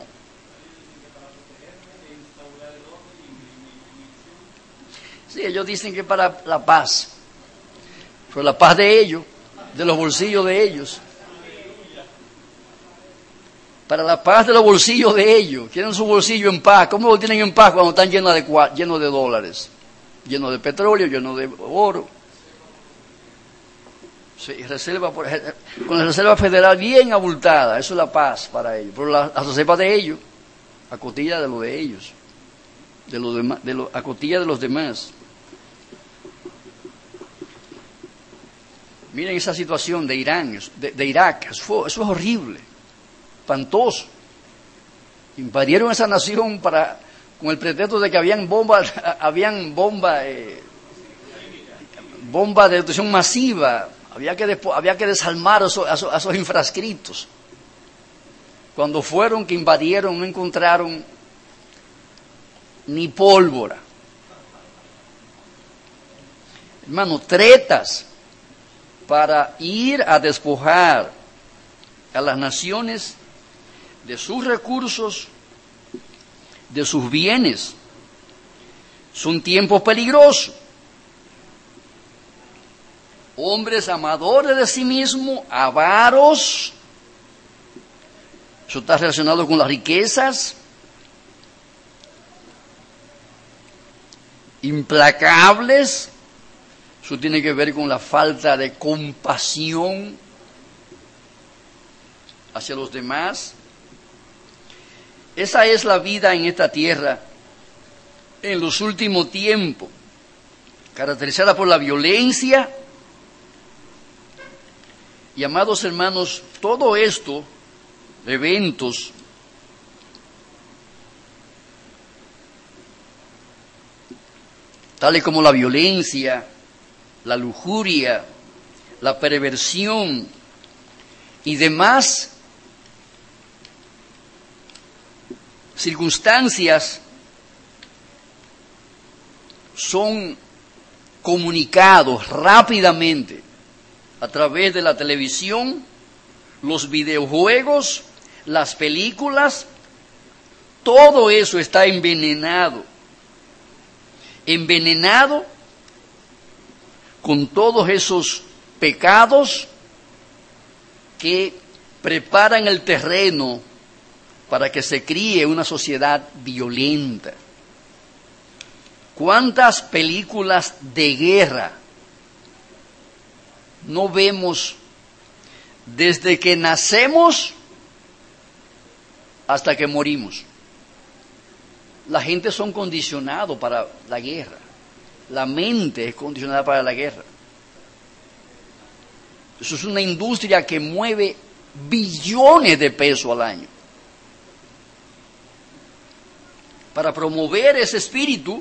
Sí, ellos dicen que para la paz, pero la paz de ellos, de los bolsillos de ellos. para la paz de los bolsillos de ellos. Quieren su bolsillo en paz. ¿Cómo lo tienen en paz cuando están llenos de, llenos de dólares? Llenos de petróleo, llenos de oro. Sí, reserva por, con la Reserva Federal bien abultada. Eso es la paz para ellos. Pero la, la reserva de ellos, a costilla de lo de ellos. De lo demás, de lo, a costilla de los demás. Miren esa situación de Irán, de, de Irak. Eso, eso es horrible. Espantoso. Invadieron esa nación para, con el pretexto de que habían bombas, habían bombas, eh, bombas de destrucción masiva. Había que, despo, había que desarmar a esos, a, esos, a esos infrascritos. Cuando fueron que invadieron, no encontraron ni pólvora. Hermano, tretas para ir a despojar a las naciones de sus recursos, de sus bienes. Son tiempos peligrosos. Hombres amadores de sí mismos, avaros. Eso está relacionado con las riquezas. Implacables. Eso tiene que ver con la falta de compasión hacia los demás. Esa es la vida en esta tierra en los últimos tiempos, caracterizada por la violencia. Y amados hermanos, todo esto, eventos, tales como la violencia, la lujuria, la perversión y demás circunstancias, son comunicados rápidamente a través de la televisión, los videojuegos, las películas. Todo eso está envenenado, envenenado con todos esos pecados que preparan el terreno para que se críe una sociedad violenta. ¿Cuántas películas de guerra no vemos desde que nacemos hasta que morimos? La gente son condicionados para la guerra. La mente es condicionada para la guerra. Eso es una industria que mueve billones de pesos al año. Para promover ese espíritu,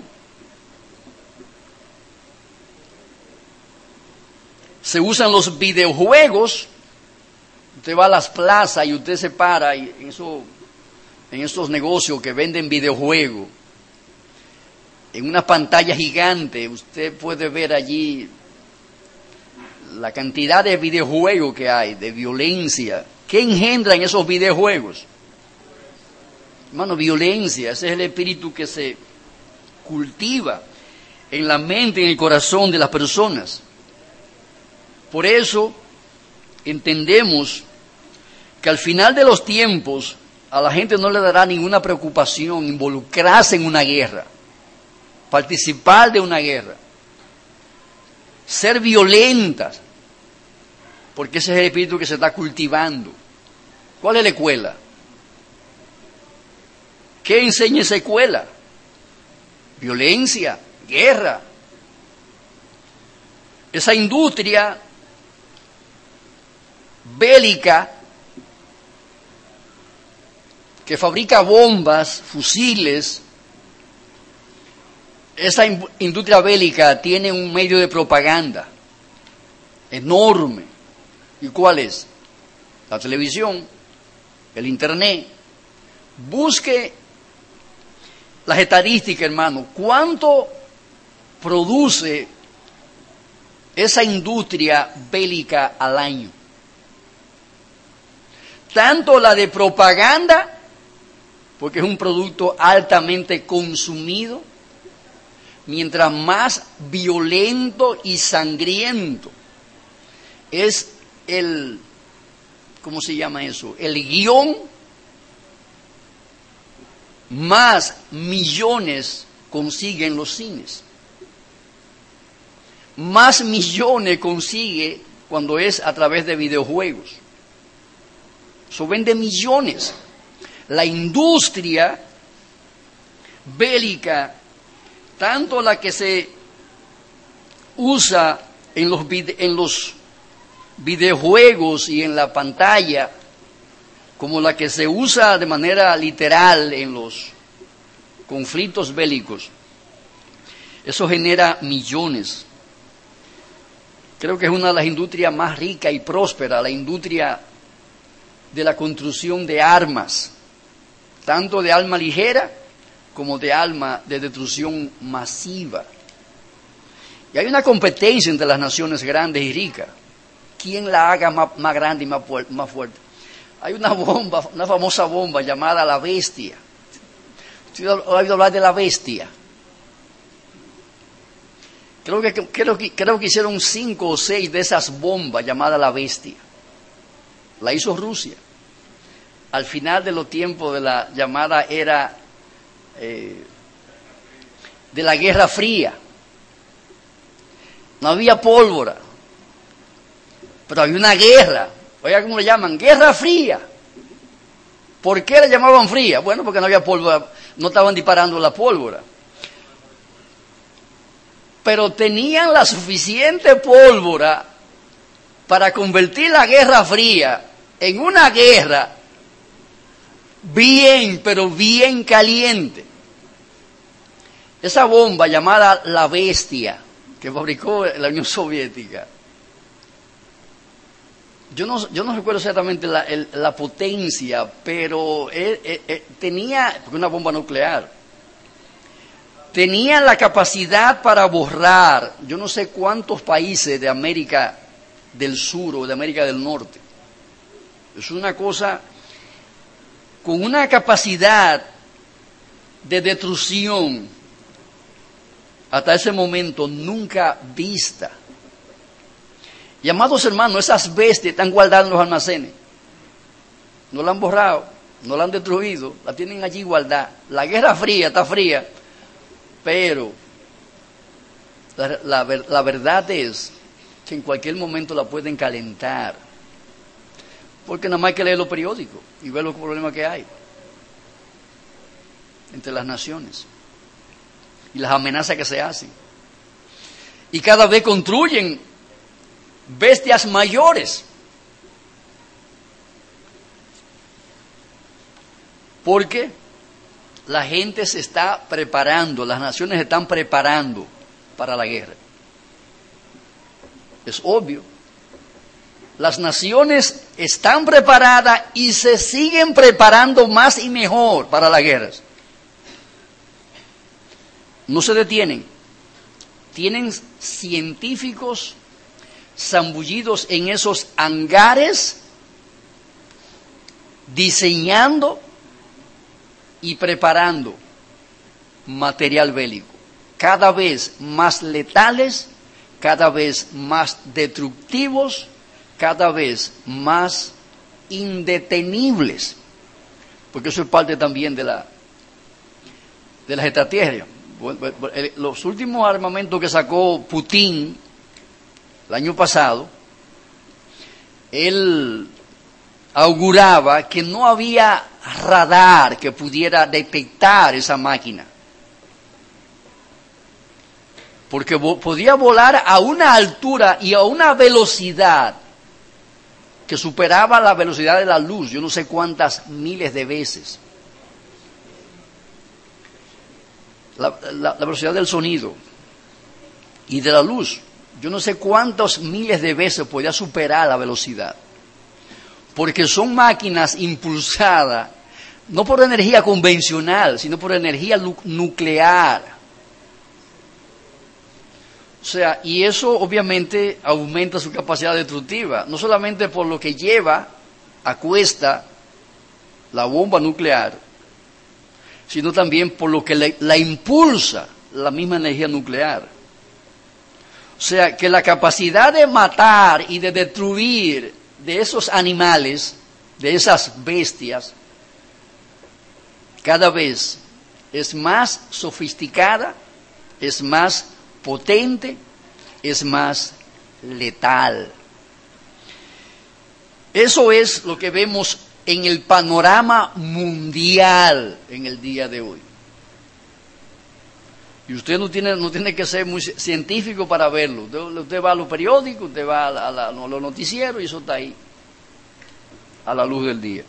se usan los videojuegos. Usted va a las plazas y usted se para y en, eso, en esos negocios que venden videojuegos, en una pantalla gigante, usted puede ver allí la cantidad de videojuegos que hay, de violencia. ¿Qué engendran esos videojuegos? Hermano, violencia. Ese es el espíritu que se cultiva en la mente, en el corazón de las personas. Por eso entendemos que al final de los tiempos a la gente no le dará ninguna preocupación involucrarse en una guerra, participar de una guerra, ser violentas, porque ese es el espíritu que se está cultivando. ¿Cuál es la escuela? ¿Qué enseña esa escuela? Violencia, guerra. Esa industria bélica que fabrica bombas, fusiles, esa industria bélica tiene un medio de propaganda enorme. ¿Y cuál es? La televisión, el internet. Busque las estadísticas, hermano. ¿Cuánto produce esa industria bélica al año? Tanto la de propaganda, porque es un producto altamente consumido, mientras más violento y sangriento es el, ¿cómo se llama eso? El guión más millones consiguen los cines. Más millones consigue cuando es a través de videojuegos. Eso vende millones. La industria bélica, tanto la que se usa en los, vide- en los videojuegos y en la pantalla, como la que se usa de manera literal en los conflictos bélicos, eso genera millones. Creo que es una de las industrias más ricas y prósperas, la industria de la construcción de armas, tanto de arma ligera como de arma de destrucción masiva. Y hay una competencia entre las naciones grandes y ricas. ¿Quién la haga más, más grande y más, más fuerte? Hay una bomba, una famosa bomba llamada la Bestia. ¿Usted ha oído hablar de la Bestia? Creo que, creo, que, creo que hicieron cinco o seis de esas bombas llamadas la Bestia. La hizo Rusia. Al final de los tiempos de la llamada era eh, de la Guerra Fría. No había pólvora, pero había una guerra. Oiga, ¿cómo le llaman? Guerra Fría. ¿Por qué le llamaban fría? Bueno, porque no había pólvora, no estaban disparando la pólvora. Pero tenían la suficiente pólvora para convertir la Guerra Fría en una guerra bien, pero bien caliente. Esa bomba llamada la Bestia, que fabricó la Unión Soviética, yo no, yo no recuerdo exactamente la, el, la potencia, pero él, él, él tenía, porque una bomba nuclear, tenía la capacidad para borrar, yo no sé cuántos países de América del Sur o de América del Norte. Es una cosa con una capacidad de destrucción hasta ese momento nunca vista. Y amados hermanos, esas bestias están guardadas en los almacenes. No la han borrado, no la han destruido, la tienen allí guardada. La Guerra Fría está fría, pero la, la, la verdad es que en cualquier momento la pueden calentar. Porque nada más hay que leer los periódicos y ver los problemas que hay entre las naciones y las amenazas que se hacen. Y cada vez construyen bestias mayores. Porque la gente se está preparando, las naciones se están preparando para la guerra. Es obvio. Las naciones están preparadas y se siguen preparando más y mejor para las guerras. No se detienen. Tienen científicos zambullidos en esos hangares, diseñando y preparando material bélico, cada vez más letales, cada vez más destructivos, cada vez más indetenibles, porque eso es parte también de la de las estrategias. Los últimos armamentos que sacó Putin el año pasado, él auguraba que no había radar que pudiera detectar esa máquina, porque podía volar a una altura y a una velocidad que superaba la velocidad de la luz, yo no sé cuántas miles de veces. La, la, la velocidad del sonido y de la luz, yo no sé cuántos miles de veces podía superar la velocidad, porque son máquinas impulsadas no por energía convencional, sino por energía nuclear. O sea, y eso obviamente aumenta su capacidad destructiva, no solamente por lo que lleva a cuesta la bomba nuclear, sino también por lo que le, la impulsa la misma energía nuclear. O sea, que la capacidad de matar y de destruir de esos animales, de esas bestias, cada vez es más sofisticada, es más potente, es más letal. Eso es lo que vemos en el panorama mundial en el día de hoy. Y usted no tiene, no tiene que ser muy científico para verlo. Usted, usted va a los periódicos, usted va a, la, a, la, a los noticieros y eso está ahí, a la luz del día.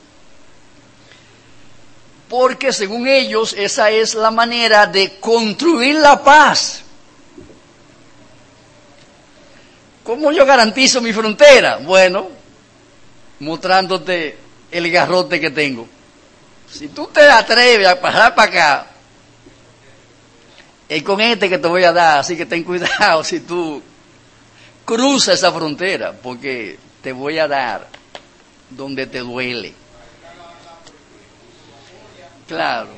Porque según ellos, esa es la manera de construir la paz. ¿Cómo yo garantizo mi frontera? Bueno, mostrándote el garrote que tengo. Si tú te atreves a pasar para acá, es con este que te voy a dar, así que ten cuidado si tú cruzas esa frontera, porque te voy a dar donde te duele. Claro.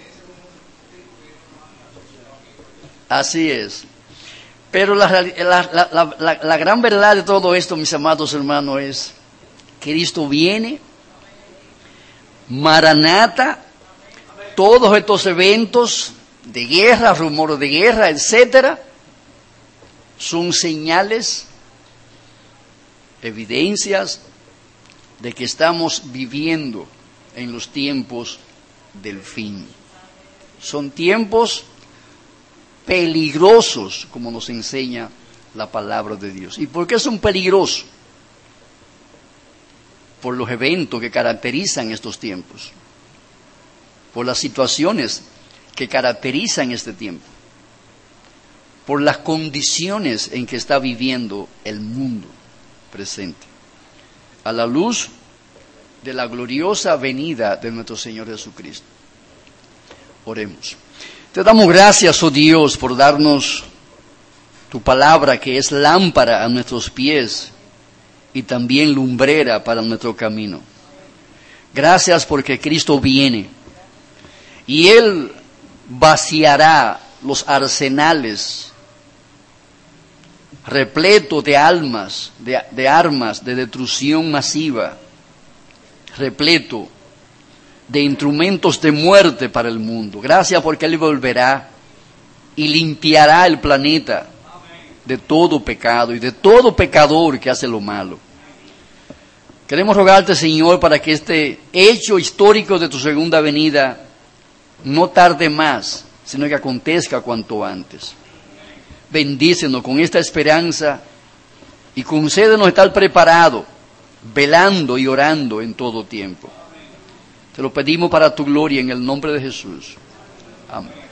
Así es. Pero la, la, la, la, la gran verdad de todo esto, mis amados hermanos, es que Cristo viene, Maranata, todos estos eventos de guerra, rumores de guerra, etcétera, son señales, evidencias de que estamos viviendo en los tiempos del fin. Son tiempos peligrosos, como nos enseña la palabra de Dios. ¿Y por qué son peligrosos? Por los eventos que caracterizan estos tiempos, por las situaciones que caracterizan este tiempo, por las condiciones en que está viviendo el mundo presente, a la luz de la gloriosa venida de nuestro Señor Jesucristo. Oremos. Te damos gracias, oh Dios, por darnos tu palabra, que es lámpara a nuestros pies y también lumbrera para nuestro camino. Gracias porque Cristo viene y Él vaciará los arsenales repletos de almas, de, de armas de destrucción masiva, repleto de instrumentos de muerte para el mundo. Gracias porque Él volverá y limpiará el planeta de todo pecado y de todo pecador que hace lo malo. Queremos rogarte, Señor, para que este hecho histórico de tu segunda venida no tarde más, sino que acontezca cuanto antes. Bendícenos con esta esperanza y concédenos estar preparados, velando y orando en todo tiempo. Te lo pedimos para tu gloria en el nombre de Jesús. Amén.